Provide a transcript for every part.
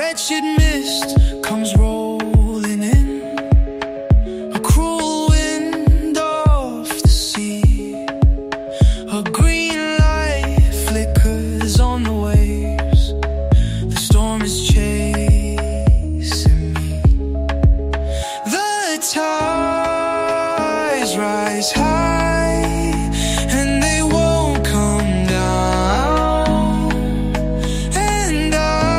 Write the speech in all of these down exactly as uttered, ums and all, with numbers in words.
wretched mist comes rolling in, a cruel wind off the sea. A green light flickers on the waves, the storm is chasing me. The tides rise high and they won't come down, and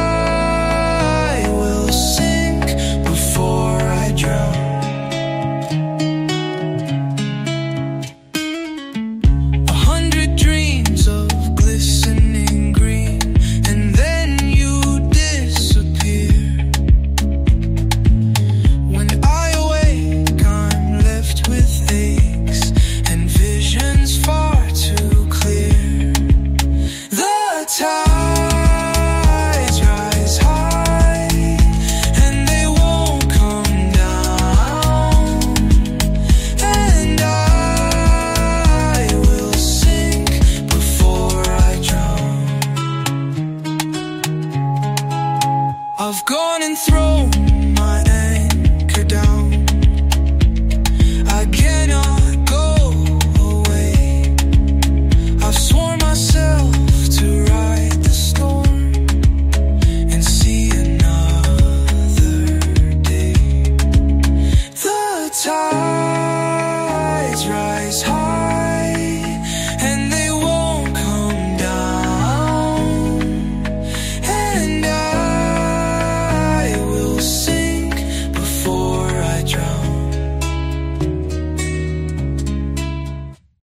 I will sink before I drown. A hundred dreams of glistening green, and then you disappear. When I awake, I'm left with aches and visions far too clear. The tides rise high and they won't come down, and I will sink before I drown. I've gone and thrown my anchor down. I cannot go away. I've sworn myself to ride the storm and see another day. The tides rise high